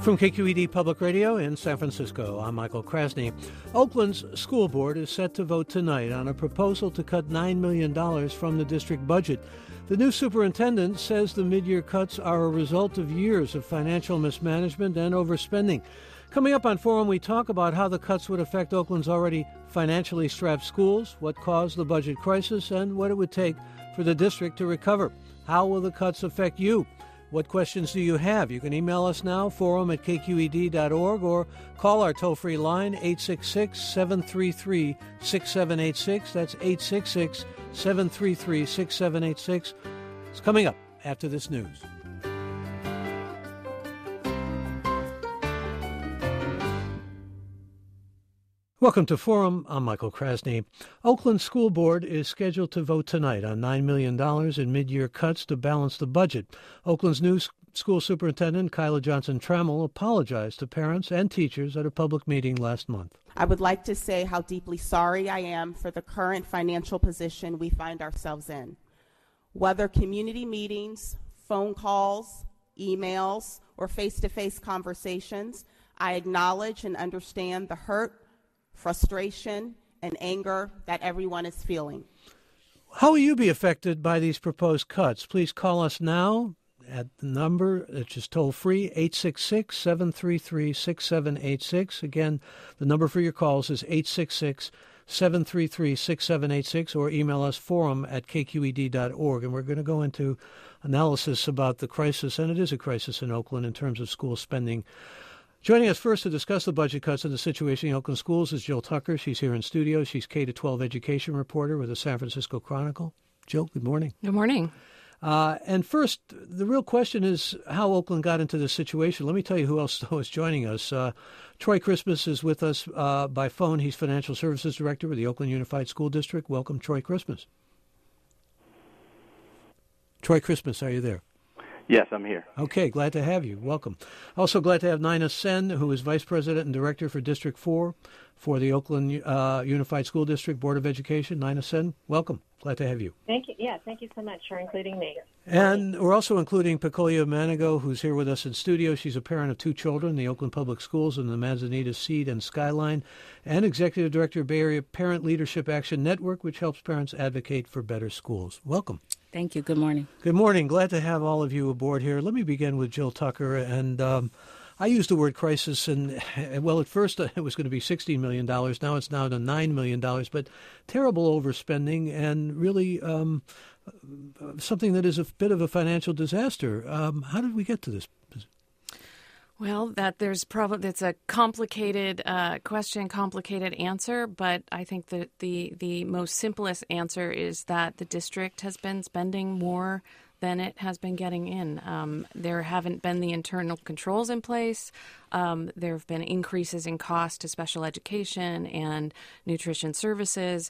From KQED Public Radio in San Francisco, I'm Michael Krasny. Oakland's school board is set to vote tonight on a proposal to cut $9 million from the district budget. The new superintendent says the mid-year cuts are a result of years of financial mismanagement and overspending. Coming up on Forum, we talk about how the cuts would affect Oakland's already financially strapped schools, what caused the budget crisis, and what it would take for the district to recover. How will the cuts affect you? What questions do you have? You can email us now, forum@kqed.org, or call our toll-free line, 866-733-6786. That's 866-733-6786. It's coming up after this news. Welcome to Forum. I'm Michael Krasny. Oakland School Board is scheduled to vote tonight on $9 million in mid-year cuts to balance the budget. Oakland's new school superintendent, Kyla Johnson-Trammell, apologized to parents and teachers at a public meeting last month. I would like to say how deeply sorry I am for the current financial position we find ourselves in. Whether community meetings, phone calls, emails, or face-to-face conversations, I acknowledge and understand the hurt, frustration, and anger that everyone is feeling. How will you be affected by these proposed cuts? Please call us now at the number that's just toll-free, 866-733-6786. Again, the number for your calls is 866-733-6786, or email us forum@kqed.org. And we're going to go into analysis about the crisis, and it is a crisis in Oakland in terms of school spending. Joining us first to discuss the budget cuts and the situation in Oakland schools is Jill Tucker. She's here in studio. She's K-12 education reporter with the San Francisco Chronicle. Jill, good morning. Good morning. And first, the real question is how Oakland got into this situation. Let me tell you who else is joining us. Troy Christmas is with us by phone. He's Financial Services Director with the Oakland Unified School District. Welcome, Troy Christmas. Troy Christmas, are you there? Yes, I'm here. Okay, glad to have you. Welcome. Also glad to have Nina Sen, who is Vice President and Director for District 4 for the Oakland Unified School District Board of Education. Nina Sen, welcome. Glad to have you. Thank you. Yeah, thank you so much for including me. And we're also including Pecolia Manigo, who's here with us in studio. She's a parent of two children, the Oakland Public Schools and the Manzanita Seed and Skyline, and Executive Director of Bay Area Parent Leadership Action Network, which helps parents advocate for better schools. Welcome. Thank you. Good morning. Good morning. Glad to have all of you aboard here. Let me begin with Jill Tucker. And I used the word crisis, and, well, at first it was going to be $16 million. Now it's down to $9 million. But terrible overspending and really something that is a bit of a financial disaster. How did we get to this? Well, it's a complicated question, complicated answer, but I think that the most simplest answer is that the district has been spending more than it has been getting in. There haven't been the internal controls in place. There have been increases in cost to special education and nutrition services,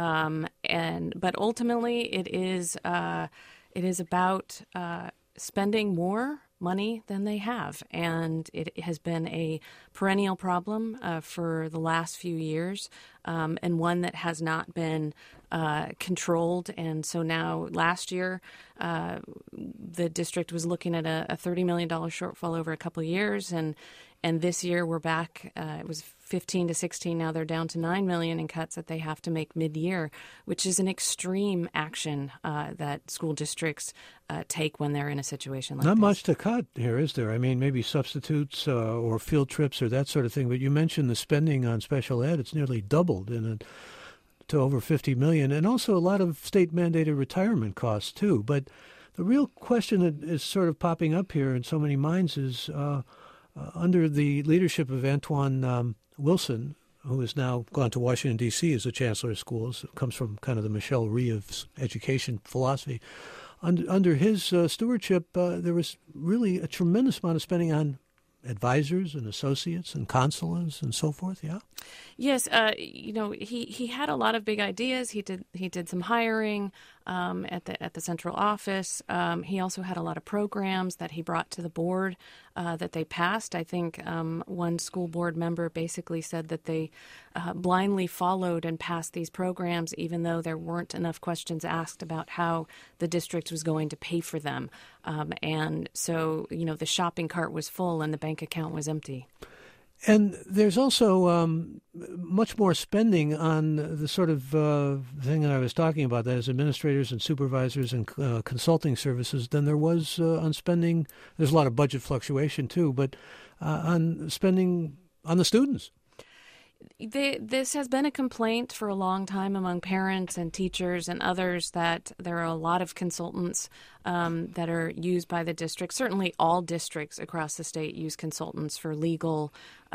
but ultimately it is about spending more money than they have. And it has been a perennial problem for the last few years, and one that has not been controlled. And so now last year, the district was looking at a $30 million shortfall over a couple of years. And this year we're back. It was 15 to 16. Now they're down to $9 million in cuts that they have to make mid-year, which is an extreme action that school districts take when they're in a situation like this. Not much to cut here, is there? I mean, maybe substitutes or field trips or that sort of thing. But you mentioned the spending on special ed. It's nearly doubled to over $50 million, and also a lot of state-mandated retirement costs, too. But the real question that is sort of popping up here in so many minds is under the leadership of Antoine Wilson, who has now gone to Washington, D.C. as the chancellor of schools, comes from kind of the Michelle Rhee of education philosophy. Under his stewardship, there was really a tremendous amount of spending on advisors and associates and consulants and so forth. Yeah. Yes. He had a lot of big ideas. He did some hiring at the central office. He also had a lot of programs that he brought to the board that they passed. I think one school board member basically said that they blindly followed and passed these programs, even though there weren't enough questions asked about how the district was going to pay for them. And so, the shopping cart was full and the bank account was empty. And there's also much more spending on the sort of thing that I was talking about, that is administrators and supervisors and consulting services, than there was on spending. There's a lot of budget fluctuation, too, but on spending on the students. This has been a complaint for a long time among parents and teachers and others, that there are a lot of consultants that are used by the district. Certainly all districts across the state use consultants for legal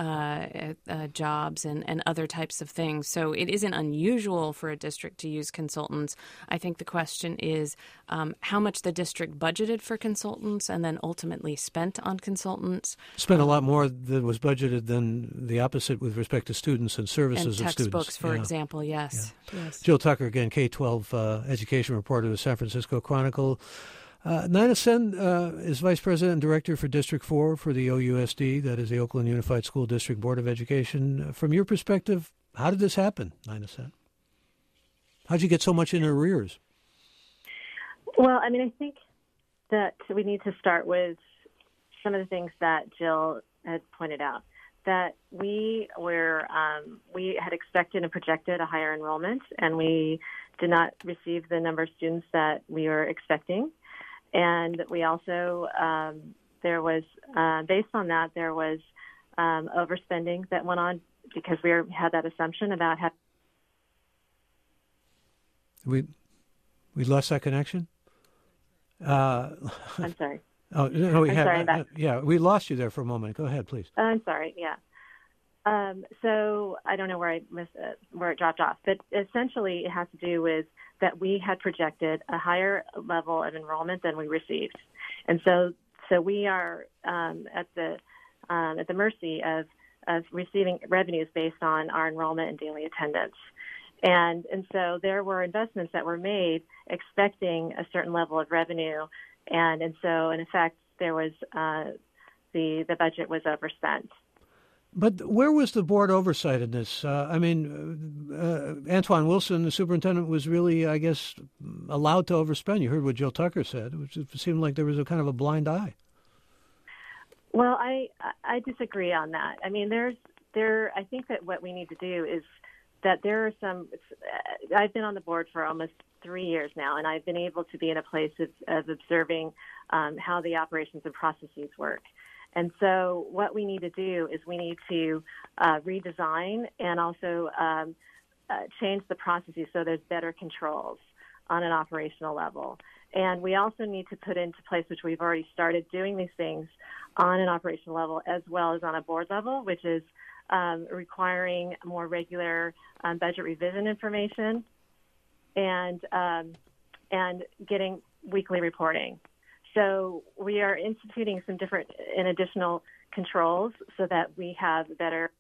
jobs and other types of things. So it isn't unusual for a district to use consultants. I think the question is how much the district budgeted for consultants and then ultimately spent on consultants. Spent a lot more than was budgeted than the opposite with respect to students and services and of students. Textbooks, for example, yes. Yes. Jill Tucker, again, K-12 education reporter of the San Francisco Chronicle. Nina Sen is Vice President and Director for District 4 for the OUSD, that is the Oakland Unified School District Board of Education. From your perspective, how did this happen, Nina Sen? How did you get so much in arrears? Well, I think that we need to start with some of the things that Jill had pointed out, that we had expected and projected a higher enrollment, and we did not receive the number of students that we were expecting. And we also, there was, based on that, there was overspending that went on because we had that assumption about having. We lost that connection? I'm sorry. Oh, no, we have. We lost you there for a moment. Go ahead, please. I'm sorry, yeah. So I don't know where I missed it, where it dropped off, but essentially it has to do with that we had projected a higher level of enrollment than we received, and so we are at the mercy of receiving revenues based on our enrollment and daily attendance, and so there were investments that were made expecting a certain level of revenue, and so in effect there was the budget was overspent. But where was the board oversight in this? Antoine Wilson, the superintendent, was really, I guess, allowed to overspend. You heard what Jill Tucker said, which seemed like there was a kind of a blind eye. Well, I disagree on that. I think that what we need to do is that there are some. I've been on the board for almost 3 years now, and I've been able to be in a place of observing how the operations and processes work. And so what we need to do is we need to redesign and also change the processes so there's better controls on an operational level. And we also need to put into place, which we've already started doing these things on an operational level as well as on a board level, which is requiring more regular budget revision information and getting weekly reporting. So we are instituting some different and additional controls so that we have better.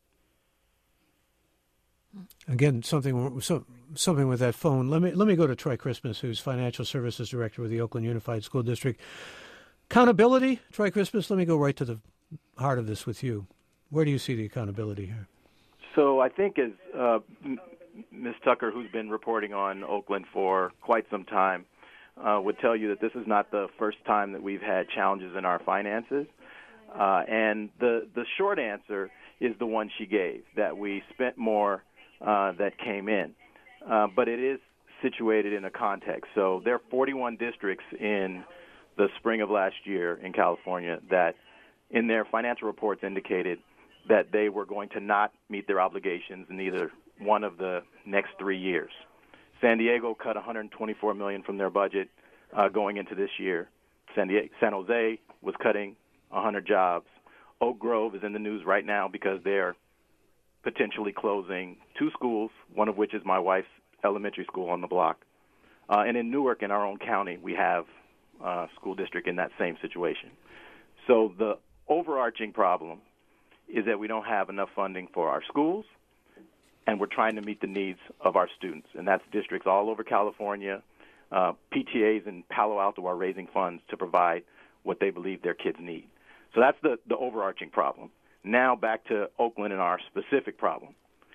Again, something with that phone. Let me go to Troy Christmas, who's Financial Services Director with the Oakland Unified School District. Accountability, Troy Christmas. Let me go right to the heart of this with you. Where do you see the accountability here? So I think as Ms. Tucker, who's been reporting on Oakland for quite some time, would tell you that this is not the first time that we've had challenges in our finances. And the short answer is the one she gave, that we spent more that came in. But it is situated in a context. So there are 41 districts in the spring of last year in California that in their financial reports indicated that they were going to not meet their obligations in either one of the next 3 years. San Diego cut $124 million from their budget going into this year. San Jose was cutting 100 jobs. Oak Grove is in the news right now because they're potentially closing 2 schools, one of which is my wife's elementary school on the block. And in Newark, in our own county, we have a school district in that same situation. So the overarching problem is that we don't have enough funding for our schools, and we're trying to meet the needs of our students. And that's districts all over California. PTAs in Palo Alto are raising funds to provide what they believe their kids need. So that's the overarching problem. Now back to Oakland and our specific problem.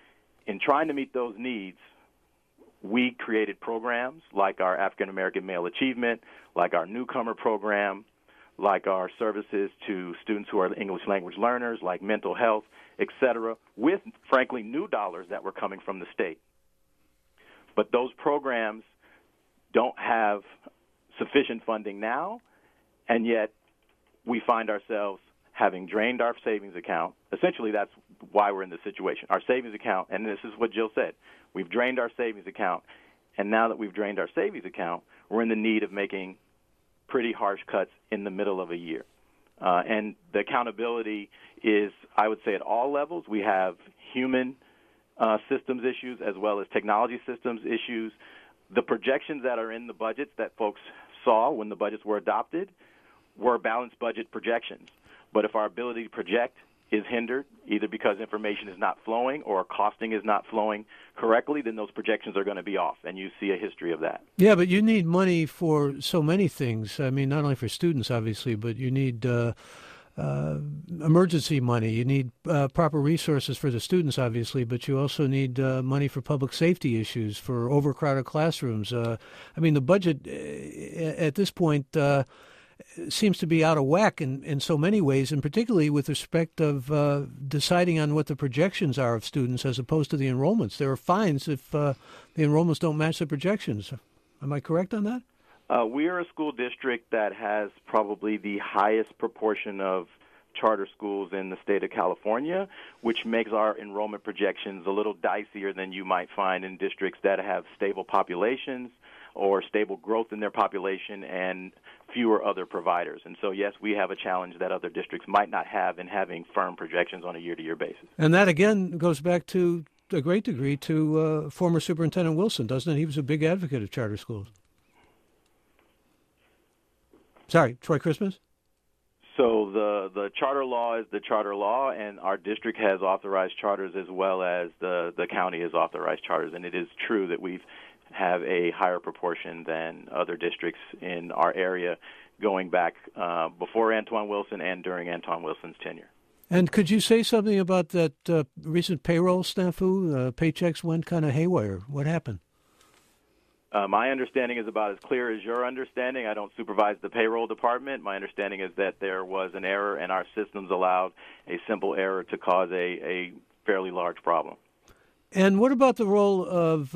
in trying to meet those needs, we created programs like our African American Male Achievement, like our Newcomer Program, like our services to students who are English language learners, like mental health, et cetera, with, frankly, new dollars that were coming from the state. But those programs don't have sufficient funding now, and yet we find ourselves having drained our savings account. Essentially, that's why we're in this situation. Our savings account, and this is what Jill said, we've drained our savings account, and now that we've drained our savings account, we're in the need of making pretty harsh cuts in the middle of a year. And the accountability is, I would say, at all levels. We have human systems issues as well as technology systems issues. The projections that are in the budgets that folks saw when the budgets were adopted were balanced budget projections. But if our ability to project is hindered, either because information is not flowing or costing is not flowing correctly, then those projections are going to be off, and you see a history of that. Yeah, but you need money for so many things. I mean, not only for students, obviously, but you need emergency money. You need proper resources for the students, obviously, but you also need money for public safety issues, for overcrowded classrooms. I mean, the budget at this point seems to be out of whack in so many ways, and particularly with respect of deciding on what the projections are of students as opposed to the enrollments. There are fines if the enrollments don't match the projections. Am I correct on that? We are a school district that has probably the highest proportion of charter schools in the state of California, which makes our enrollment projections a little dicier than you might find in districts that have stable populations or stable growth in their population and fewer other providers. And so, yes, we have a challenge that other districts might not have in having firm projections on a year-to-year basis. And that, again, goes back to a great degree to former Superintendent Wilson, doesn't it? He was a big advocate of charter schools. Sorry, Troy Christmas? So the charter law is the charter law, and our district has authorized charters as well as the county has authorized charters. And it is true that we have a higher proportion than other districts in our area going back before Antoine Wilson and during Antoine Wilson's tenure. And could you say something about that recent payroll snafu? Paychecks went kind of haywire. What happened? My understanding is about as clear as your understanding. I don't supervise the payroll department. My understanding is that there was an error, and our systems allowed a simple error to cause a fairly large problem. And what about the role of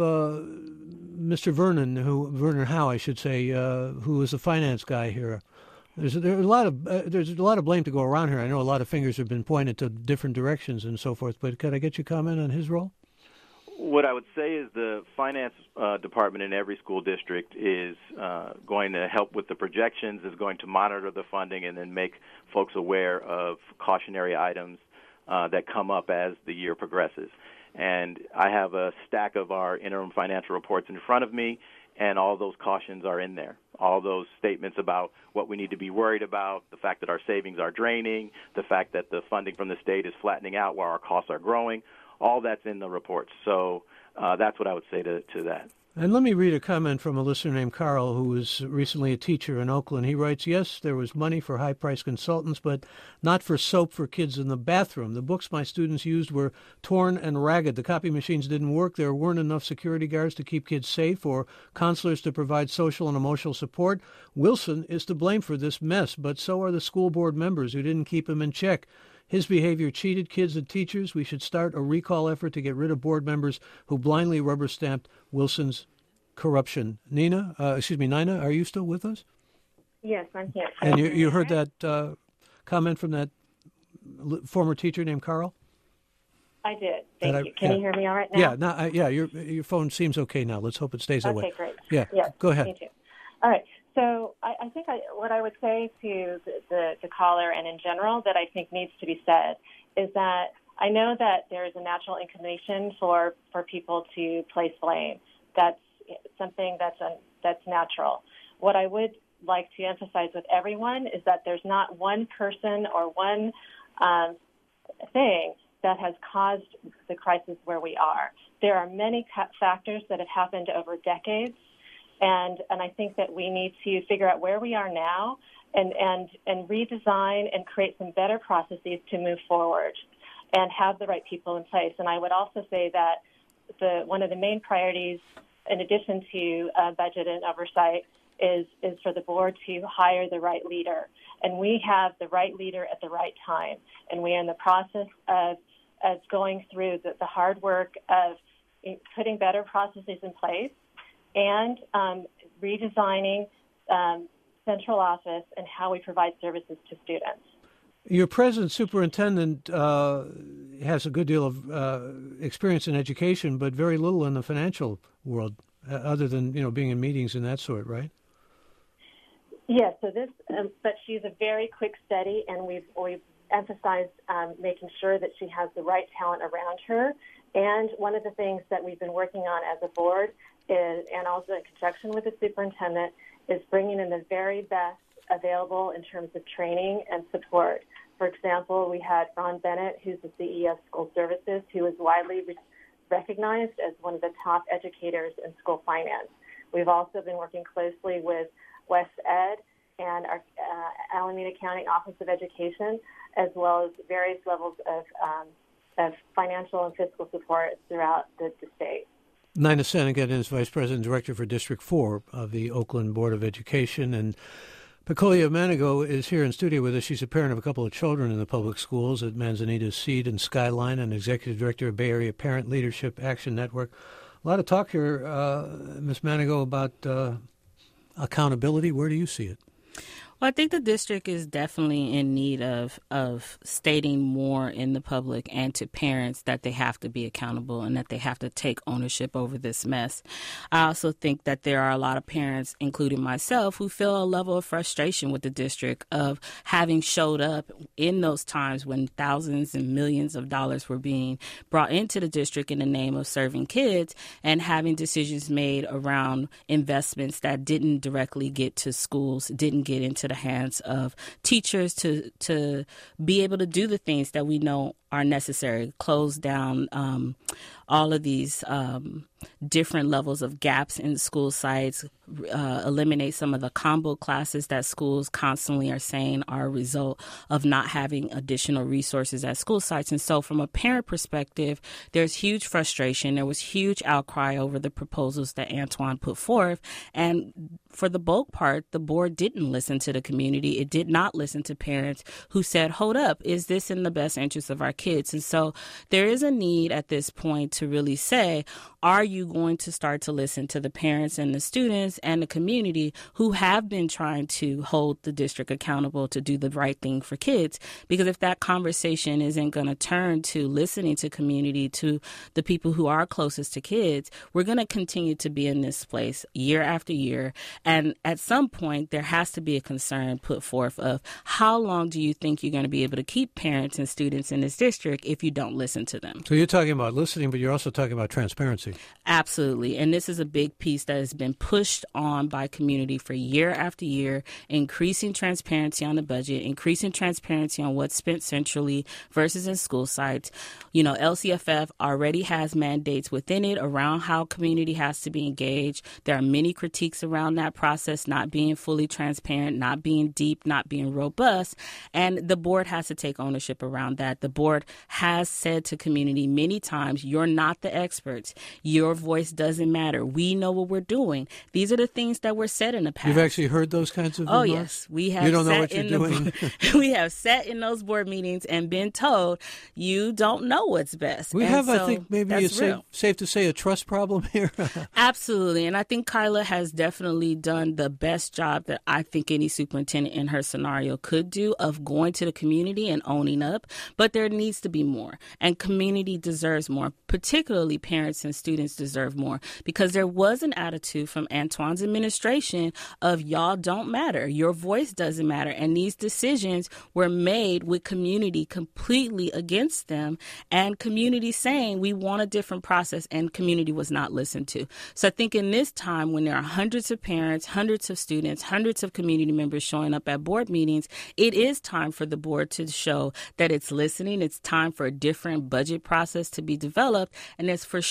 Mr. Vernon Howe, I should say, who is the finance guy here? There's a lot of blame to go around here. I know a lot of fingers have been pointed to different directions and so forth. But could I get your comment on his role? What I would say is the finance department in every school district is going to help with the projections, is going to monitor the funding, and then make folks aware of cautionary items that come up as the year progresses. And I have a stack of our interim financial reports in front of me, and all those cautions are in there. All those statements about what we need to be worried about, the fact that our savings are draining, the fact that the funding from the state is flattening out while our costs are growing, all that's in the reports. So that's what I would say to that. And let me read a comment from a listener named Carl, who was recently a teacher in Oakland. He writes, yes, there was money for high-priced consultants, but not for soap for kids in the bathroom. The books my students used were torn and ragged. The copy machines didn't work. There weren't enough security guards to keep kids safe or counselors to provide social and emotional support. Wilson is to blame for this mess, but so are the school board members who didn't keep him in check. His behavior cheated kids and teachers. We should start a recall effort to get rid of board members who blindly rubber-stamped Wilson's corruption. Nina, are you still with us? Yes, I'm here. And you heard that comment from that former teacher named Carl? I did. Thank you. Can you hear me all right now? Yeah, your phone seems okay now. Let's hope it stays that way. Okay, great. Yeah, yes, go ahead. Me too. All right. So I think what I would say to the caller and in general that I think needs to be said is that I know that there is a natural inclination for people to place blame. That's something that's natural. What I would like to emphasize with everyone is that there's not one person or one thing that has caused the crisis where we are. There are many factors that have happened over decades. And I think that we need to figure out where we are now and redesign and create some better processes to move forward and have the right people in place. And I would also say that one of the main priorities, in addition to budget and oversight, is for the board to hire the right leader. And we have the right leader at the right time. And we are in the process of going through the hard work of putting better processes in place and redesigning central office and how we provide services to students. Your present superintendent has a good deal of experience in education, but very little in the financial world, other than being in meetings and that sort, right? Yes. So but she's a very quick study, and we've emphasized making sure that she has the right talent around her. And one of the things that we've been working on as a board is, and also in conjunction with the superintendent, is bringing in the very best available in terms of training and support. For example, we had Ron Bennett, who's the CES School Services, who is widely recognized as one of the top educators in school finance. We've also been working closely with West Ed and our Alameda County Office of Education, as well as various levels of financial and fiscal support throughout the state. Nina Senegat is Vice President and Director for District 4 of the Oakland Board of Education, and Pecolia Manigo is here in studio with us. She's a parent of a couple of children in the public schools at Manzanita Seed and Skyline, and Executive Director of Bay Area Parent Leadership Action Network. A lot of talk here, Ms. Manigo, about accountability. Where do you see it? Well, I think the district is definitely in need of stating more in the public and to parents that they have to be accountable and that they have to take ownership over this mess. I also think that there are a lot of parents, including myself, who feel a level of frustration with the district of having showed up in those times when thousands and millions of dollars were being brought into the district in the name of serving kids and having decisions made around investments that didn't directly get to schools, didn't get into the hands of teachers to be able to do the things that we know are necessary, close down all of these different levels of gaps in school sites, eliminate some of the combo classes that schools constantly are saying are a result of not having additional resources at school sites. And so from a parent perspective, there's huge frustration. There was huge outcry over the proposals that Antoine put forth. And for the bulk part, the board didn't listen to the community. It did not listen to parents who said, hold up, is this in the best interest of our kids? And so there is a need at this point to really say, are you going to start to listen to the parents and the students and the community who have been trying to hold the district accountable to do the right thing for kids? Because if that conversation isn't going to turn to listening to community, to the people who are closest to kids, we're going to continue to be in this place year after year. And at some point, there has to be a concern put forth of how long do you think you're going to be able to keep parents and students in this district if you don't listen to them? So you're talking about listening, but you're also talking about transparency. Absolutely. And this is a big piece that has been pushed on by community for year after year, increasing transparency on the budget, increasing transparency on what's spent centrally versus in school sites. You know, LCFF already has mandates within it around how community has to be engaged. There are many critiques around that process not being fully transparent, not being deep, not being robust. And the board has to take ownership around that. The board has said to community many times, you're not the experts. Your voice doesn't matter. We know what we're doing. These are the things that were said in the past. You've actually heard those kinds of remarks? Oh, yes. We have. You don't know what you're doing. We have sat in those board meetings and been told, you don't know what's best. We have, I think, maybe it's safe to say a trust problem here. Absolutely. And I think Kyla has definitely done the best job that I think any superintendent in her scenario could do of going to the community and owning up. But there needs to be more. And community deserves more, particularly parents and students deserve more, because there was an attitude from Antoine's administration of y'all don't matter. Your voice doesn't matter. And these decisions were made with community completely against them and community saying we want a different process, and community was not listened to. So I think in this time when there are hundreds of parents, hundreds of students, hundreds of community members showing up at board meetings, it is time for the board to show that it's listening. It's time for a different budget process to be developed. And it's for sure different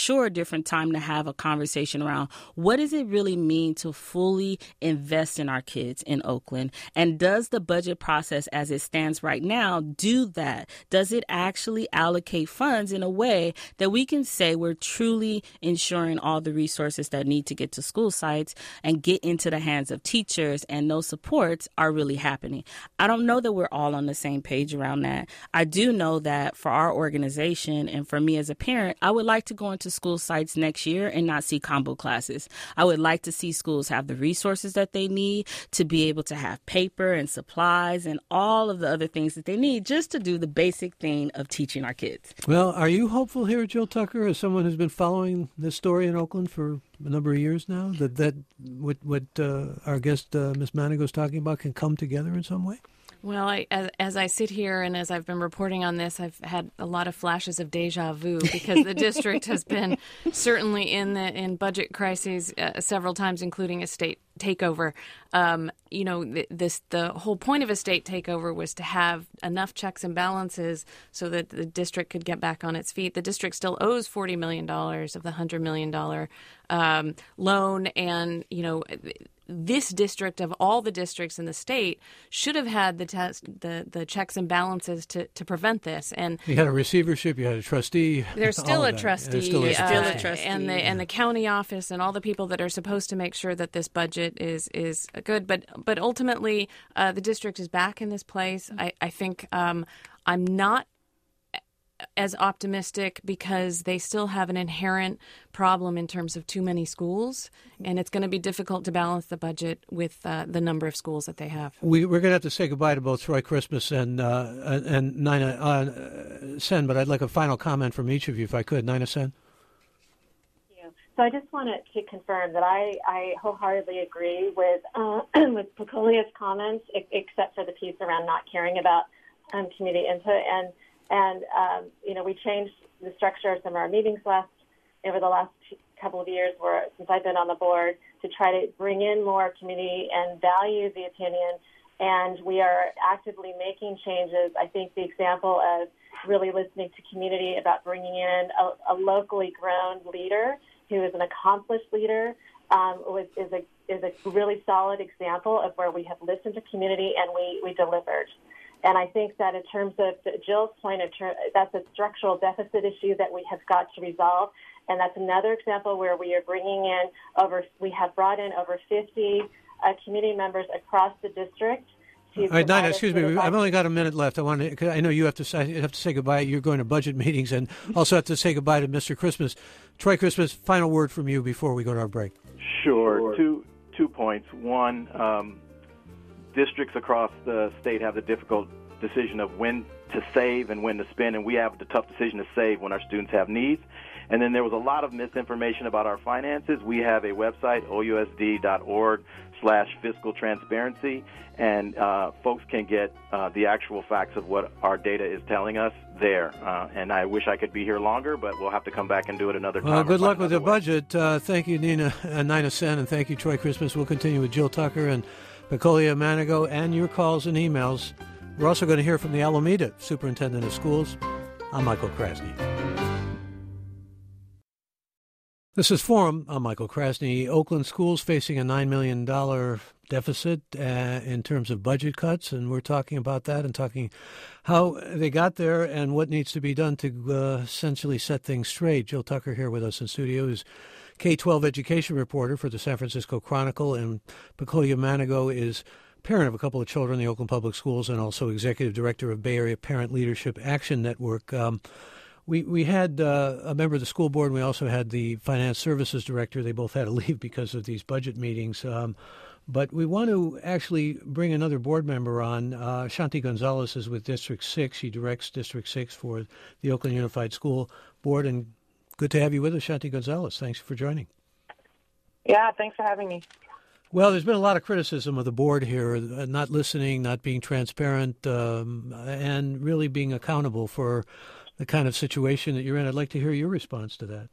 different time to have a conversation around what does it really mean to fully invest in our kids in Oakland? And does the budget process as it stands right now do that? Does it actually allocate funds in a way that we can say we're truly ensuring all the resources that need to get to school sites and get into the hands of teachers and those supports are really happening? I don't know that we're all on the same page around that. I do know that for our organization and for me as a parent, I would like to go into school sites next year and not see combo classes. I would like to see schools have the resources that they need to be able to have paper and supplies and all of the other things that they need just to do the basic thing of teaching our kids. Well, are you hopeful here, Jill Tucker, as someone who's been following this story in Oakland for a number of years now, that what our guest, Ms. Manigo, is talking about can come together in some way? Well, as I sit here and as I've been reporting on this, I've had a lot of flashes of deja vu because the district has been certainly in budget crises several times, including a state takeover. The whole point of a state takeover was to have enough checks and balances so that the district could get back on its feet. The district still owes $40 million of the $100 million loan, and this district, of all the districts in the state, should have had the checks and balances to prevent this. And you had a receivership, you had a trustee. There's still a trustee, and the county office, and all the people that are supposed to make sure that this budget is good. But ultimately, the district is back in this place. I think I'm not as optimistic because they still have an inherent problem in terms of too many schools, and it's going to be difficult to balance the budget with the number of schools that they have. We're going to have to say goodbye to both Troy Christmas and Nina Sen, but I'd like a final comment from each of you, if I could. Nina Sen. So I just wanted to confirm that I wholeheartedly agree with Pecolia's comments, except for the piece around not caring about community input. And we changed the structure of some of our meetings over the last couple of years, since I've been on the board, to try to bring in more community and value the opinion. And we are actively making changes. I think the example of really listening to community about bringing in a locally grown leader who is an accomplished leader is a really solid example of where we have listened to community and we delivered. And I think that in terms of Jill's point, that's a structural deficit issue that we have got to resolve. And that's another example where we are we have brought in over 50 community members across the district. All right, Nina, excuse me. I've only got a minute left. I know you have to say goodbye. You're going to budget meetings, and also have to say goodbye to Mr. Christmas. Troy Christmas, final word from you before we go to our break. Sure. Two points. One, districts across the state have the difficult decision of when to save and when to spend, and we have the tough decision to save when our students have needs. And then there was a lot of misinformation about our finances. We have a website, ousd.org/fiscal transparency, and folks can get the actual facts of what our data is telling us there. And I wish I could be here longer, but we'll have to come back and do it another time. Well, good luck with the budget. Thank you, Nina Sen, and thank you, Troy Christmas. We'll continue with Jill Tucker and Pecolia Manigo and your calls and emails. We're also going to hear from the Alameda Superintendent of Schools. I'm Michael Krasny. This is Forum. I'm Michael Krasny. Oakland schools facing a $9 million deficit in terms of budget cuts, and we're talking about that and talking how they got there and what needs to be done to essentially set things straight. Jill Tucker here with us in studio is K-12 education reporter for the San Francisco Chronicle, and Pecolia Manigo is parent of a couple of children in the Oakland Public Schools and also executive director of Bay Area Parent Leadership Action Network. We had a member of the school board, and we also had the finance services director. They both had to leave because of these budget meetings. But we want to actually bring another board member on. Shanti Gonzalez is with District 6. She directs District 6 for the Oakland Unified School Board. And good to have you with us, Shanti Gonzalez. Thanks for joining. Yeah, thanks for having me. Well, there's been a lot of criticism of the board here, not listening, not being transparent, and really being accountable for the kind of situation that you're in. I'd like to hear your response to that.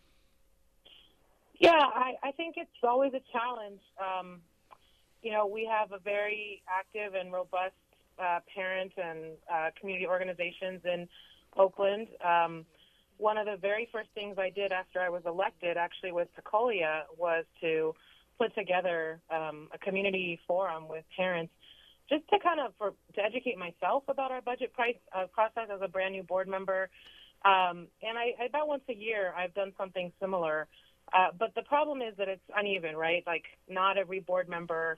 Yeah, I think it's always a challenge. We have a very active and robust parent and community organizations in Oakland. one of the very first things I did after I was elected, actually with Sequoia, was to put together a community forum with parents just to to educate myself about our budget process as a brand new board member. And I about once a year I've done something similar. But the problem is that it's uneven, right? Like not every board member,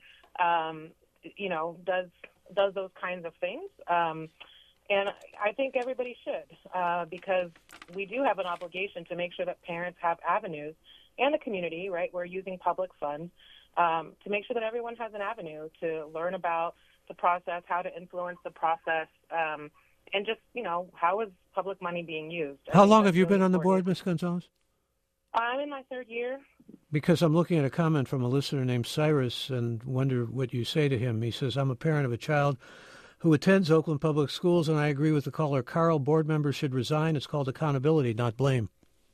does those kinds of things. And I think everybody should, because we do have an obligation to make sure that parents have avenues, and the community, right? We're using public funds to make sure that everyone has an avenue to learn about the process, how to influence the process, and just, how is public money being used. How long have you been on the board, Ms. Gonzalez? I'm in my third year. Because I'm looking at a comment from a listener named Cyrus and wonder what you say to him. He says, I'm a parent of a child who attends Oakland Public Schools, and I agree with the caller. Carl, board members should resign. It's called accountability, not blame.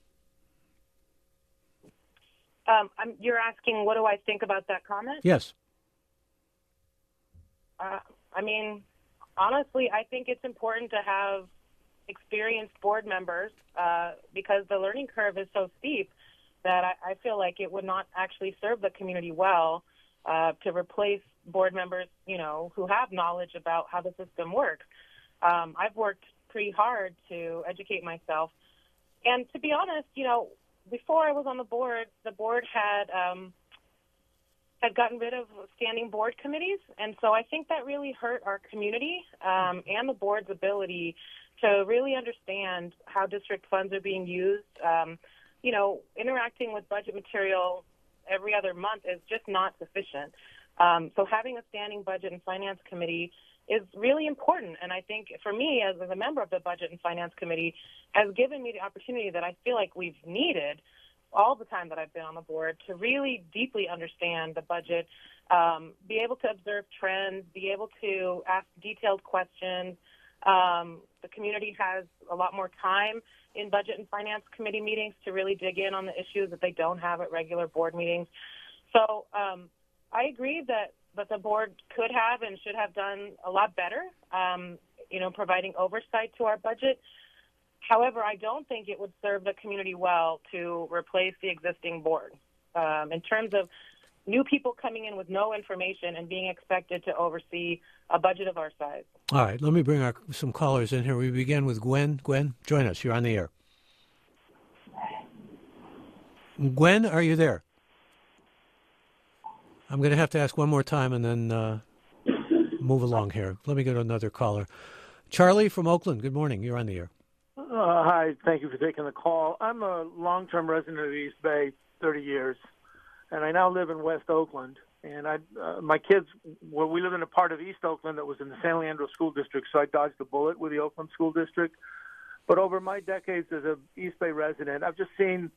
You're asking, what do I think about that comment? Yes. Honestly, I think it's important to have experienced board members because the learning curve is so steep that I feel like it would not actually serve the community well to replace board members, who have knowledge about how the system works. I've worked pretty hard to educate myself. And to be honest, before I was on the board had gotten rid of standing board committees. And so I think that really hurt our community and the board's ability to really understand how district funds are being used. Interacting with budget material every other month is just not sufficient. So having a standing budget and finance committee is really important. And I think for me, as a member of the Budget and Finance Committee, has given me the opportunity that I feel like we've needed all the time that I've been on the board to really deeply understand the budget, be able to observe trends, be able to ask detailed questions. The community has a lot more time in Budget and Finance Committee meetings to really dig in on the issues that they don't have at regular board meetings. So I agree that the board could have and should have done a lot better, providing oversight to our budget. However, I don't think it would serve the community well to replace the existing board. In terms of new people coming in with no information and being expected to oversee a budget of our size. All right, let me bring some callers in here. We begin with Gwen. Gwen, join us. You're on the air. Gwen, are you there? I'm going to have to ask one more time and then move along here. Let me go to another caller. Charlie from Oakland, good morning. You're on the air. Hi, thank you for taking the call. I'm a long-term resident of the East Bay, 30 years, and I now live in West Oakland. And my kids, we live in a part of East Oakland that was in the San Leandro School District, so I dodged a bullet with the Oakland School District. But over my decades as an East Bay resident, I've just seen,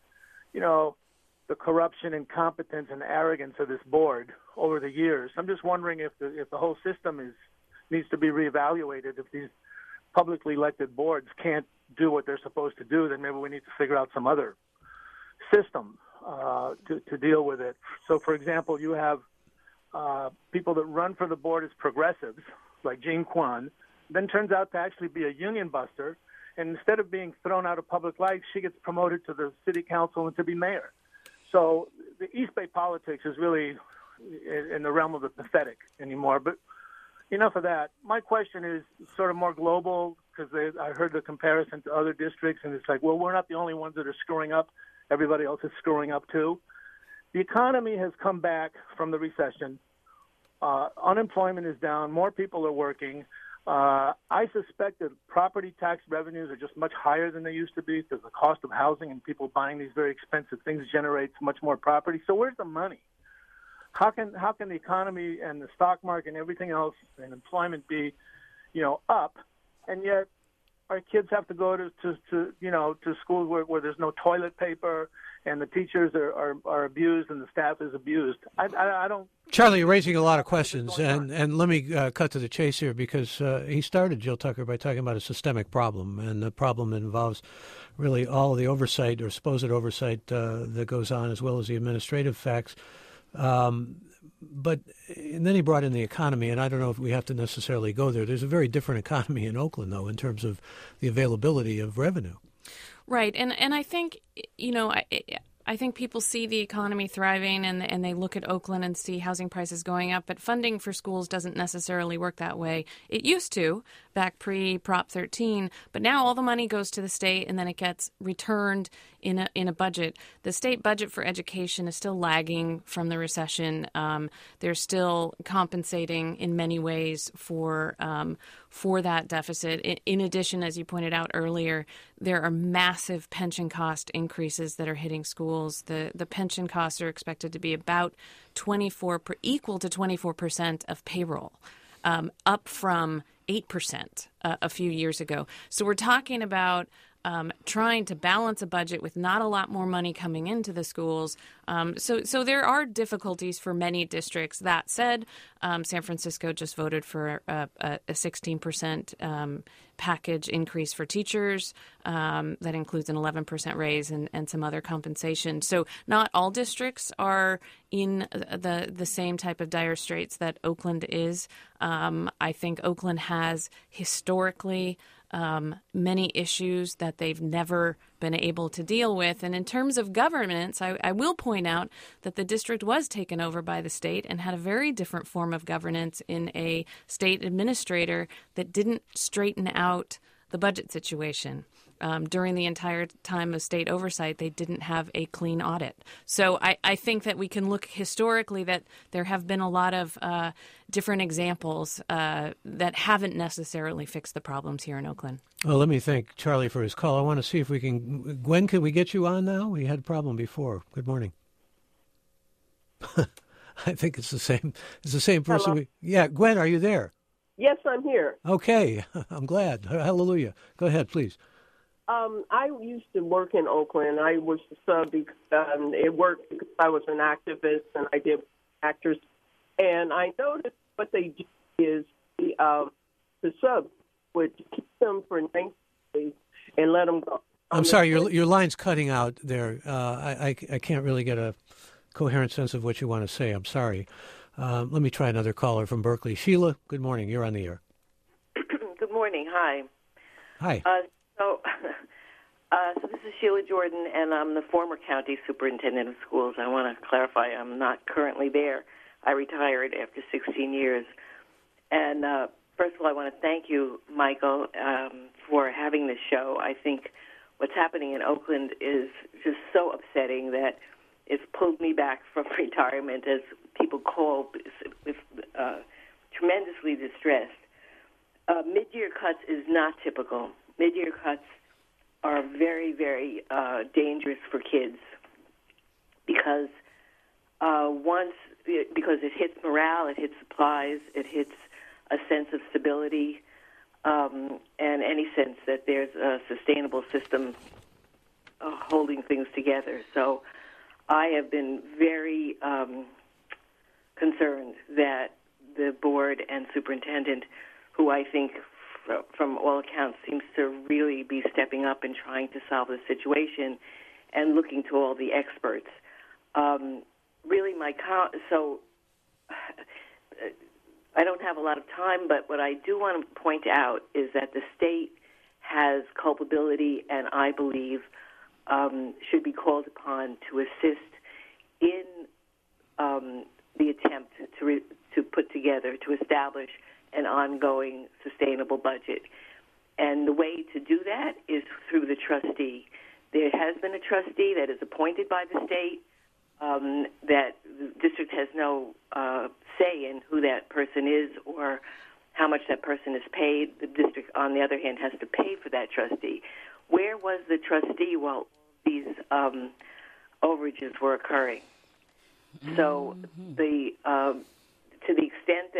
the corruption, incompetence, and arrogance of this board over the years. I'm just wondering if the whole system needs to be reevaluated. If these publicly elected boards can't do what they're supposed to do, then maybe we need to figure out some other system to deal with it. So, for example, you have people that run for the board as progressives, like Jean Kwan, then turns out to actually be a union buster, and instead of being thrown out of public life, she gets promoted to the city council and to be mayor. So the East Bay politics is really in the realm of the pathetic anymore. But enough of that. My question is sort of more global, because I heard the comparison to other districts, and it's like, well, we're not the only ones that are screwing up. Everybody else is screwing up too. The economy has come back from the recession. Unemployment is down. More people are working. I suspect that property tax revenues are just much higher than they used to be because the cost of housing and people buying these very expensive things generates much more property. So where's the money? How can the economy and the stock market and everything else and employment be, up, and yet our kids have to go to schools where there's no toilet paper and the teachers are abused and the staff is abused. I don't. Charlie, you're raising a lot of questions, and let me cut to the chase here, because he started, Jill Tucker, by talking about a systemic problem, and the problem involves really all of the oversight or supposed oversight that goes on, as well as the administrative facts. And then he brought in the economy, and I don't know if we have to necessarily go there. There's a very different economy in Oakland, though, in terms of the availability of revenue. Right, and I think, I think people see the economy thriving and they look at Oakland and see housing prices going up, but funding for schools doesn't necessarily work that way. It used to back pre-Prop 13, but now all the money goes to the state and then it gets returned in a budget. The state budget for education is still lagging from the recession. They're still compensating in many ways for that deficit. In addition, as you pointed out earlier, there are massive pension cost increases that are hitting schools. The pension costs are expected to be about equal to 24% of payroll, up from 8% a few years ago. So we're talking about trying to balance a budget with not a lot more money coming into the schools. So there are difficulties for many districts. That said, San Francisco just voted for a 16% package increase for teachers. That includes an 11% raise and some other compensation. So not all districts are in the same type of dire straits that Oakland is. I think Oakland has historically many issues that they've never been able to deal with. And in terms of governance, I will point out that the district was taken over by the state and had a very different form of governance in a state administrator that didn't straighten out the budget situation. During the entire time of state oversight, they didn't have a clean audit. So I think that we can look historically that there have been a lot of different examples that haven't necessarily fixed the problems here in Oakland. Well, let me thank Charlie for his call. I want to see if we can... Gwen, can we get you on now? We had a problem before. Good morning. I think it's the same. It's the same person. Yeah, Gwen, are you there? Yes, I'm here. Okay, I'm glad. Hallelujah. Go ahead, please. I used to work in Oakland. I was the sub. It worked because I was an activist and I did actors. And I noticed what they do is the sub would keep them for 90 days and let them go. I'm sorry, your line's cutting out there. I can't really get a coherent sense of what you want to say. I'm sorry. Let me try another caller from Berkeley. Sheila, good morning. You're on the air. Good morning. Hi. Hi. So this is Sheila Jordan, and I'm the former county superintendent of schools. I want to clarify I'm not currently there. I retired after 16 years. And first of all, I want to thank you, Michael, for having this show. I think what's happening in Oakland is just so upsetting that it's pulled me back from retirement, as people call, with tremendously distressed. Mid-year cuts is not typical. Mid-year cuts are very, very dangerous for kids because because it hits morale, it hits supplies, it hits a sense of stability, and any sense that there's a sustainable system holding things together. So I have been very concerned that the board and superintendent, who I think from all accounts seems to really be stepping up and trying to solve the situation and looking to all the experts. Really, so I don't have a lot of time, but what I do want to point out is that the state has culpability and I believe should be called upon to assist in the attempt to put together, to establish an ongoing sustainable budget. And the way to do that is through the trustee. There has been a trustee that is appointed by the state, that the district has no say in who that person is or how much that person is paid. The district, on the other hand, has to pay for that trustee. Where was the trustee while these overages were occurring? So to the extent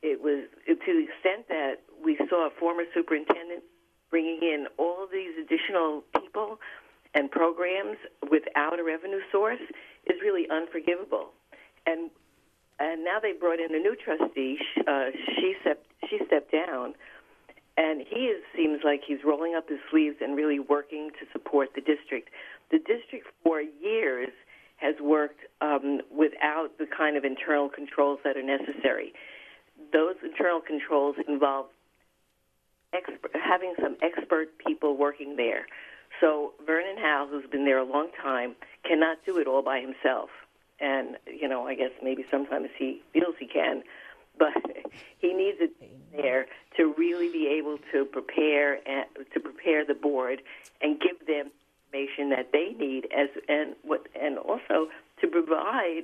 that we saw a former superintendent bringing in all of these additional people and programs without a revenue source is really unforgivable. And now they brought in a new trustee. She stepped down, and seems like he's rolling up his sleeves and really working to support the district. The district for years has worked without the kind of internal controls that are necessary. Those internal controls involve having some expert people working there. So Vernon Howe, who's been there a long time, cannot do it all by himself. And, I guess maybe sometimes he feels he can, but he needs it there to really be able to prepare the board and give them information that they need and also to provide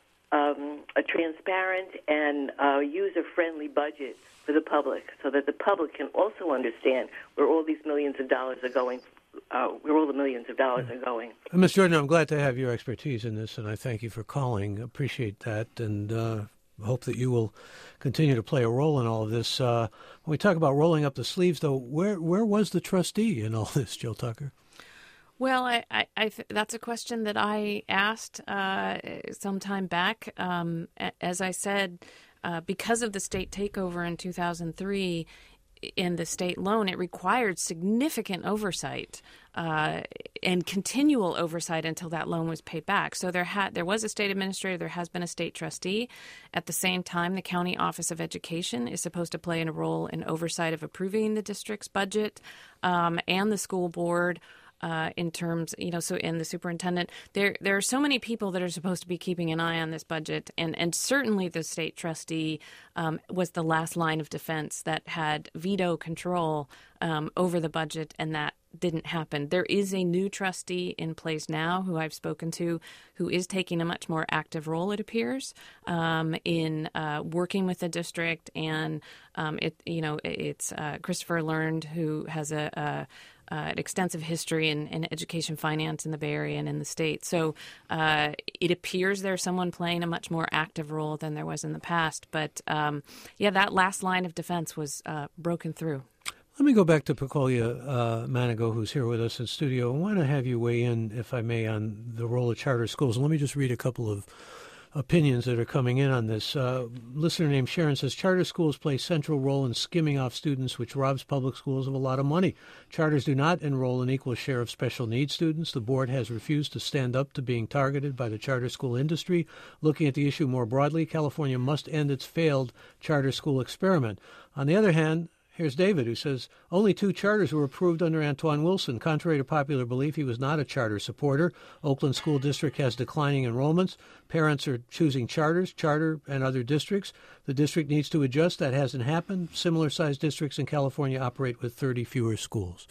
a transparent and user-friendly budget for the public, so that the public can also understand where all these millions of dollars are going. Where all the millions of dollars are going. Ms. Jordan, I'm glad to have your expertise in this, and I thank you for calling. Appreciate that, and hope that you will continue to play a role in all of this. When we talk about rolling up the sleeves, though, where was the trustee in all this, Jill Tucker? Well, that's a question that I asked some time back. As I said, because of the state takeover in 2003, in the state loan, it required significant oversight and continual oversight until that loan was paid back. So there was a state administrator, there has been a state trustee. At the same time, the County Office of Education is supposed to play a role in oversight of approving the district's budget and the school board. In terms, and the superintendent, there are so many people that are supposed to be keeping an eye on this budget, and certainly the state trustee was the last line of defense that had veto control over the budget, and that didn't happen. There is a new trustee in place now who I've spoken to, who is taking a much more active role, it appears, in working with the district, and it's Christopher Learned, who has an extensive history in education finance in the Bay Area and in the state. So it appears there's someone playing a much more active role than there was in the past. But, that last line of defense was broken through. Let me go back to Pecolia Manigo, who's here with us in studio. I want to have you weigh in, if I may, on the role of charter schools. And let me just read a couple of opinions that are coming in on this. Listener named Sharon says, charter schools play a central role in skimming off students, which robs public schools of a lot of money. Charters do not enroll an equal share of special needs students. The board has refused to stand up to being targeted by the charter school industry. Looking at the issue more broadly, California must end its failed charter school experiment. On the other hand, here's David, who says, only 2 charters were approved under Antoine Wilson. Contrary to popular belief, he was not a charter supporter. Oakland School District has declining enrollments. Parents are choosing charters, charter, and other districts. The district needs to adjust. That hasn't happened. Similar-sized districts in California operate with 30 fewer schools.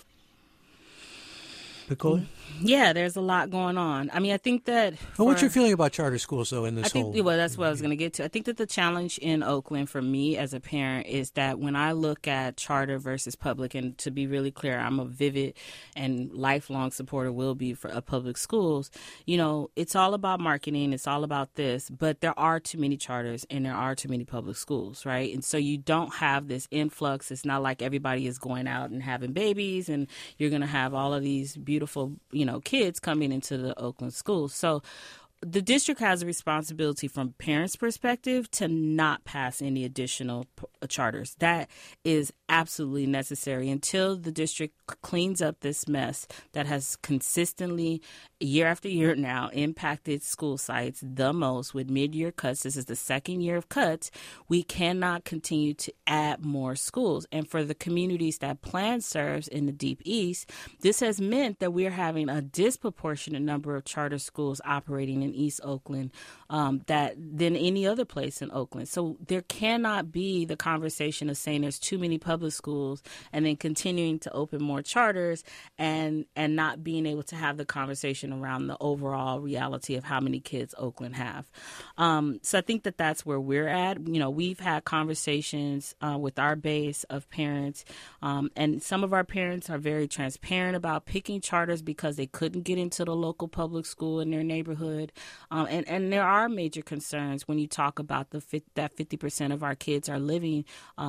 Pecolia? Yeah, there's a lot going on. I mean, I think that... What's your feeling about charter schools, though, in this whole... Well, that's what I was going to get to. I think that the challenge in Oakland for me as a parent is that when I look at charter versus public, and to be really clear, I'm a vivid and lifelong supporter, will be, for public schools. It's all about marketing. It's all about this. But there are too many charters and there are too many public schools, right? And so you don't have this influx. It's not like everybody is going out and having babies and you're going to have all of these beautiful, kids coming into the Oakland schools. So the district has a responsibility from parents' perspective to not pass any additional charters. That is absolutely necessary until the district cleans up this mess that has consistently, year after year now, impacted school sites the most with mid-year cuts. This is the second year of cuts. We cannot continue to add more schools. And for the communities that Plan serves in the Deep East, this has meant that we're having a disproportionate number of charter schools operating in East Oakland than any other place in Oakland. So there cannot be the conversation of saying there's too many public schools and then continuing to open more charters and not being able to have the conversation around the overall reality of how many kids Oakland have. So I think that that's where we're at. We've had conversations with our base of parents, and some of our parents are very transparent about picking charters because they couldn't get into the local public school in their neighborhood. And there are major concerns when you talk about that 50% of our kids are living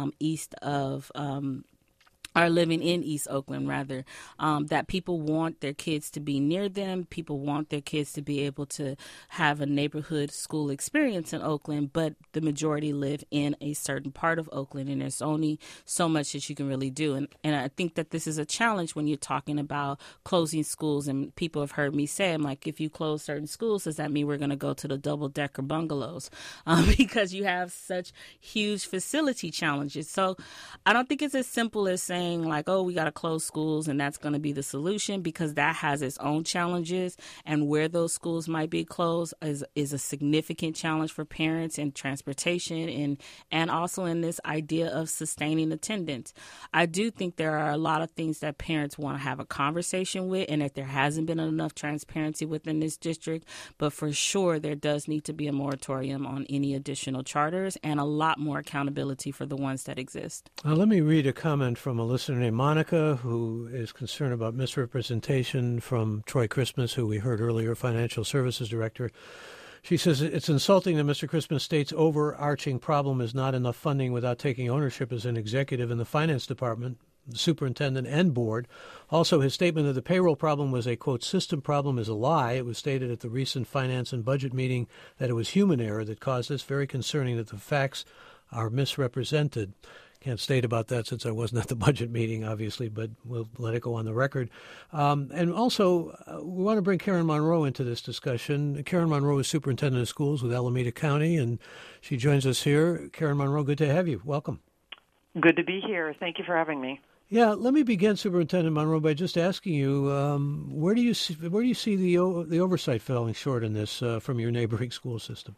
living in East Oakland, rather, that people want their kids to be near them. People want their kids to be able to have a neighborhood school experience in Oakland, but the majority live in a certain part of Oakland, and there's only so much that you can really do. And I think that this is a challenge when you're talking about closing schools, and people have heard me say, I'm like, if you close certain schools, does that mean we're going to go to the double-decker bungalows? Because you have such huge facility challenges. So I don't think it's as simple as saying, saying like, oh, we got to close schools and that's going to be the solution, because that has its own challenges, and where those schools might be closed is a significant challenge for parents in transportation and also in this idea of sustaining attendance. I do think there are a lot of things that parents want to have a conversation with, and that there hasn't been enough transparency within this district, but for sure there does need to be a moratorium on any additional charters and a lot more accountability for the ones that exist. Let me read a comment from a listener named Monica, who is concerned about misrepresentation from Troy Christmas, who we heard earlier, Financial Services Director. She says it's insulting that Mr. Christmas states overarching problem is not enough funding without taking ownership as an executive in the finance department, the superintendent, and board. Also, his statement that the payroll problem was a, quote, system problem is a lie. It was stated at the recent finance and budget meeting that it was human error that caused this. Very concerning that the facts are misrepresented. Can't state about that since I wasn't at the budget meeting, obviously, but we'll let it go on the record. And also, we want to bring Karen Monroe into this discussion. Karen Monroe is superintendent of schools with Alameda County, and she joins us here. Karen Monroe, good to have you. Welcome. Good to be here. Thank you for having me. Yeah, let me begin, Superintendent Monroe, by just asking you, where do you see the oversight falling short in this from your neighboring school systems?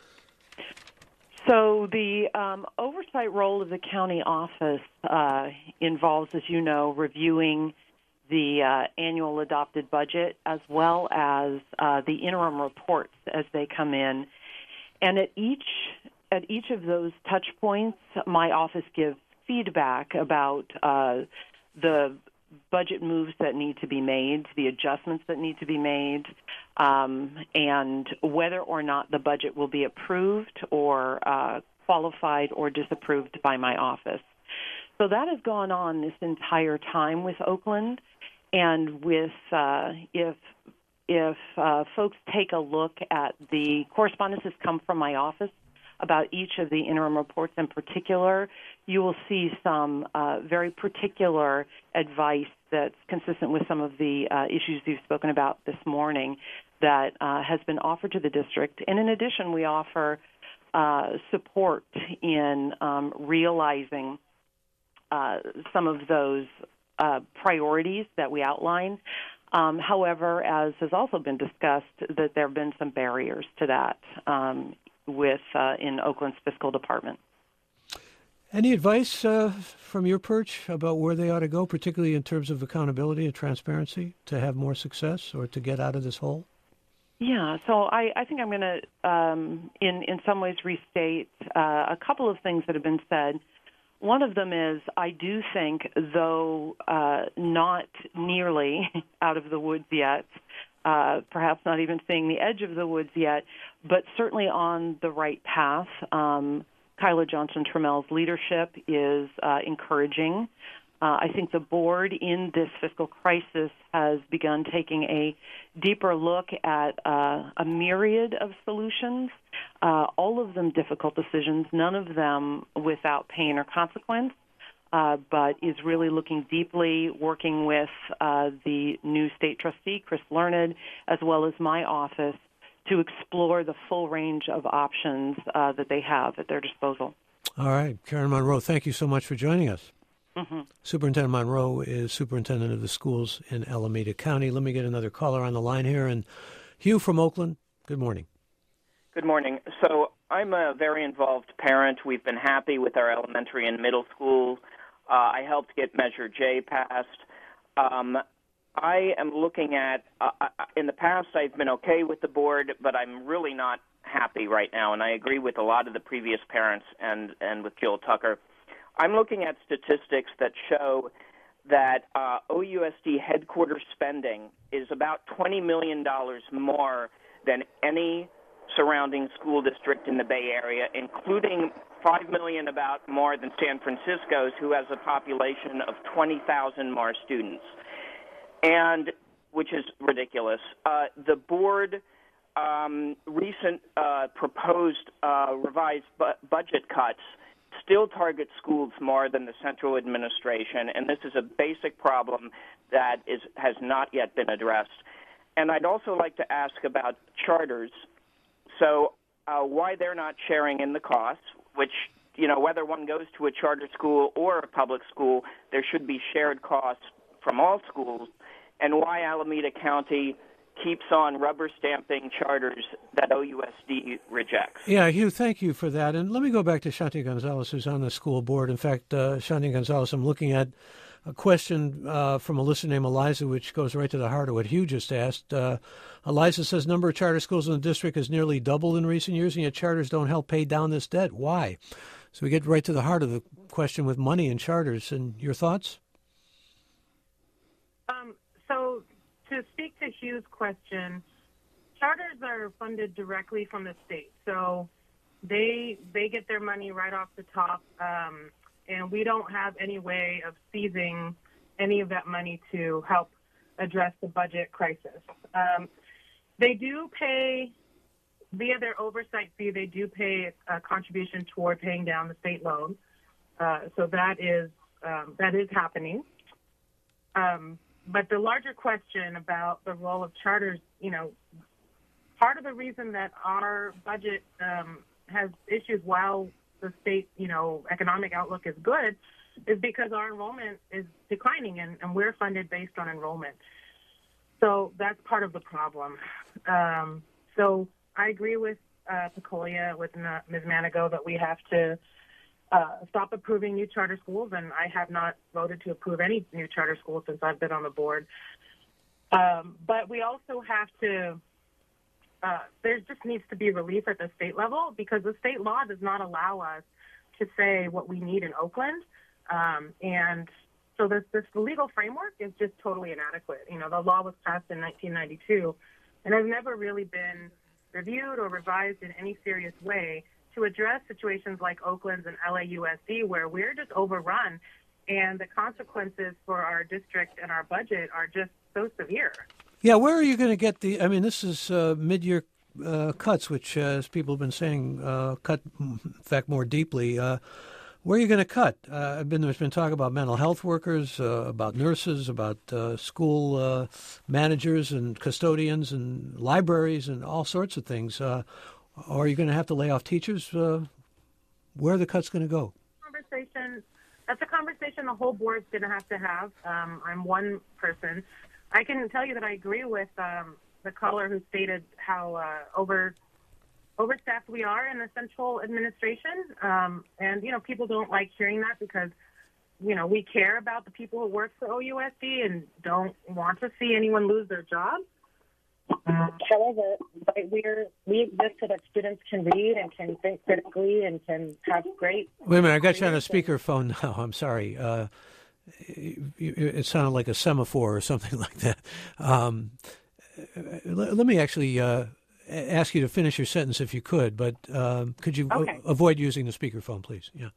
So the oversight role of the county office involves, as you know, reviewing the annual adopted budget as well as the interim reports as they come in. And at each of those touch points, my office gives feedback about the budget moves that need to be made, the adjustments that need to be made, and whether or not the budget will be approved or qualified or disapproved by my office. So that has gone on this entire time with Oakland, and with if folks take a look at the correspondence that's come from my office about each of the interim reports in particular, you will see some very particular advice that's consistent with some of the issues you've spoken about this morning that has been offered to the district. And in addition, we offer support in realizing some of those priorities that we outline. However, as has also been discussed, that there have been some barriers to that in Oakland's fiscal department. Any advice from your perch about where they ought to go, particularly in terms of accountability and transparency, to have more success or to get out of this hole? Yeah, so I think I'm going to, in some ways, restate a couple of things that have been said. One of them is I do think, though not nearly out of the woods yet, perhaps not even seeing the edge of the woods yet, but certainly on the right path. Kyla Johnson-Trammell's leadership is encouraging. I think the board in this fiscal crisis has begun taking a deeper look at a myriad of solutions, all of them difficult decisions, none of them without pain or consequence, but is really looking deeply, working with the new state trustee, Chris Learned, as well as my office, to explore the full range of options that they have at their disposal. All right. Karen Monroe, thank you so much for joining us. Mm-hmm. Superintendent Monroe is superintendent of the schools in Alameda County. Let me get another caller on the line here. And Hugh from Oakland, good morning. Good morning. So I'm a very involved parent. We've been happy with our elementary and middle school. I helped get Measure J passed. I am looking at, in the past I've been okay with the board, but I'm really not happy right now, and I agree with a lot of the previous parents and with Jill Tucker. I'm looking at statistics that show that OUSD headquarters spending is about $20 million more than any surrounding school district in the Bay Area, including $5 million about more than San Francisco's, who has a population of 20,000 more students, and which is ridiculous. The board recent proposed revised budget cuts still target schools more than the central administration, and this is a basic problem that has not yet been addressed. And I'd also like to ask about charters. So why they're not sharing in the costs, which whether one goes to a charter school or a public school, there should be shared costs from all schools, and why Alameda County keeps on rubber stamping charters that OUSD rejects. Yeah, Hugh, thank you for that. And let me go back to Shanti Gonzalez, who's on the school board. In fact, Shanti Gonzalez, I'm looking at a question from a listener named Eliza, which goes right to the heart of what Hugh just asked. Eliza says, number of charter schools in the district has nearly doubled in recent years, and yet charters don't help pay down this debt. Why? So we get right to the heart of the question with money and charters. And your thoughts? So to speak to Hugh's question, charters are funded directly from the state. So they get their money right off the top, and we don't have any way of seizing any of that money to help address the budget crisis. They do pay, via their oversight fee, they do pay a contribution toward paying down the state loan. So that is happening. But the larger question about the role of charters, part of the reason that our budget has issues while the state, economic outlook is good is because our enrollment is declining, and we're funded based on enrollment. So that's part of the problem. So I agree with Pecolia, with Ms. Manigo, that we have to stop approving new charter schools, and I have not voted to approve any new charter schools since I've been on the board. But we also have to, there just needs to be relief at the state level, because the state law does not allow us to say what we need in Oakland. And so the legal framework is just totally inadequate. The law was passed in 1992 and has never really been reviewed or revised in any serious way to address situations like Oakland's and LAUSD, where we're just overrun, and the consequences for our district and our budget are just so severe. Yeah, where are you going to get this is mid-year cuts, which, as people have been saying, cut, in fact, more deeply. Where are you going to cut? There's been talk about mental health workers, about nurses, about school managers and custodians and libraries and all sorts of things. Are you going to have to lay off teachers? Where are the cuts going to go? That's a conversation the whole board's going to have. I'm one person. I can tell you that I agree with the caller who stated how overstaffed we are in the central administration. And people don't like hearing that because, we care about the people who work for OUSD and don't want to see anyone lose their jobs. However, we exist so that students can read and can think critically and can have great... Wait a minute, I got you on a speakerphone now. I'm sorry. It sounded like a semaphore or something like that. Let me actually ask you to finish your sentence if you could, but could you avoid using the speakerphone, please? Yeah.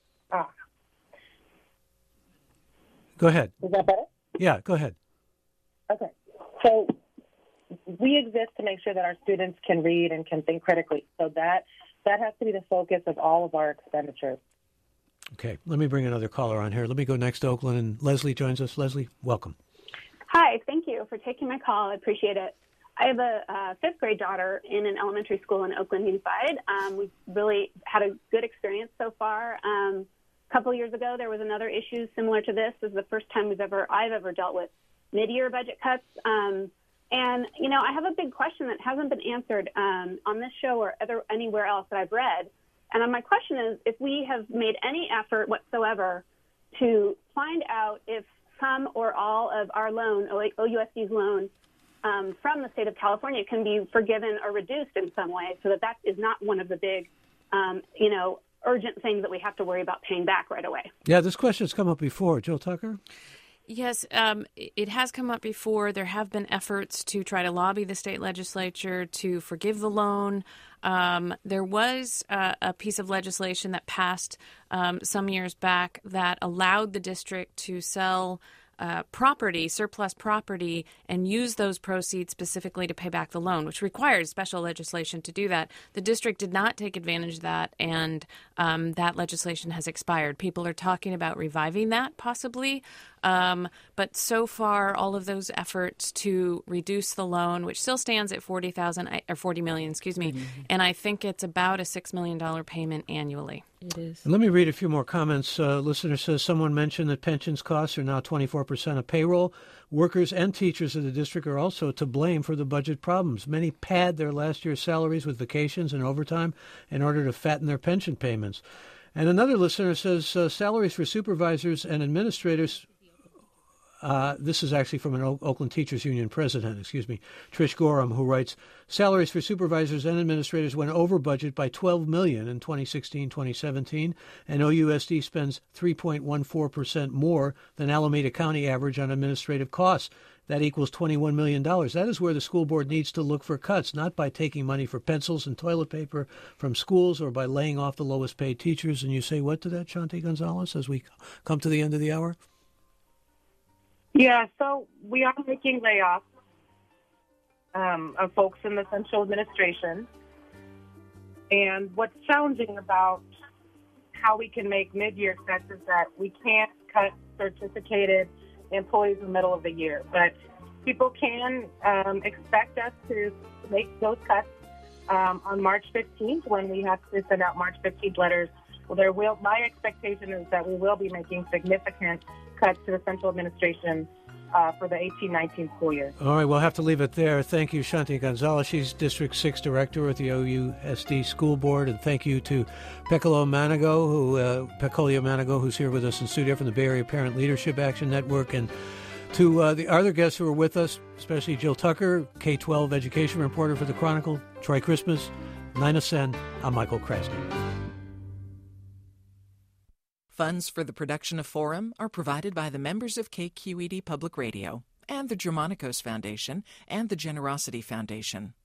Go ahead. Is that better? Yeah, go ahead. Okay. So we exist to make sure that our students can read and can think critically. So that has to be the focus of all of our expenditures. Okay. Let me bring another caller on here. Let me go next to Oakland, and Leslie joins us. Leslie, welcome. Hi. Thank you for taking my call. I appreciate it. I have a fifth grade daughter in an elementary school in Oakland Unified. We've really had a good experience so far. A couple of years ago, there was another issue similar to this. This is the first time I've ever dealt with mid-year budget cuts. And, I have a big question that hasn't been answered on this show or anywhere else that I've read. And my question is, if we have made any effort whatsoever to find out if some or all of our loan, OUSD's loan, from the state of California can be forgiven or reduced in some way so that is not one of the big, urgent things that we have to worry about paying back right away. Yeah, this question has come up before. Jill Tucker? Yes, it has come up before. There have been efforts to try to lobby the state legislature to forgive the loan. There was a piece of legislation that passed some years back that allowed the district to sell surplus property, and use those proceeds specifically to pay back the loan, which requires special legislation to do that. The district did not take advantage of that, and that legislation has expired. People are talking about reviving that, possibly. But so far, all of those efforts to reduce the loan, which still stands at $40 million, and I think it's about a $6 million payment annually. It is. And let me read a few more comments. Listener says, someone mentioned that pensions costs are now 24% of payroll. Workers and teachers of the district are also to blame for the budget problems. Many pad their last year's salaries with vacations and overtime in order to fatten their pension payments. And another listener says, salaries for supervisors and administrators. This is actually from an Oakland Teachers Union president, Trish Gorham, who writes, salaries for supervisors and administrators went over budget by $12 million in 2016-2017, and OUSD spends 3.14% more than Alameda County average on administrative costs. That equals $21 million. That is where the school board needs to look for cuts, not by taking money for pencils and toilet paper from schools or by laying off the lowest paid teachers. And you say what to that, Shanti Gonzalez, as we come to the end of the hour? Yeah, so we are making layoffs of folks in the central administration. And what's challenging about how we can make mid-year cuts is that we can't cut certificated employees in the middle of the year. But people can expect us to make those cuts on March 15th when we have to send out March 15th letters. Well, my expectation is that we will be making significant cuts to the central administration for the 18-19 school year. All right, we'll have to leave it there. Thank you, Shanti Gonzalez. She's District 6 Director at the OUSD School Board. And thank you to Pecolio Manigo, who's here with us in studio from the Bay Area Parent Leadership Action Network. And to the other guests who are with us, especially Jill Tucker, K-12 education reporter for the Chronicle, Troy Christmas, Nina Sen. I'm Michael Krasny. Funds for the production of Forum are provided by the members of KQED Public Radio and the Germanicos Foundation and the Generosity Foundation.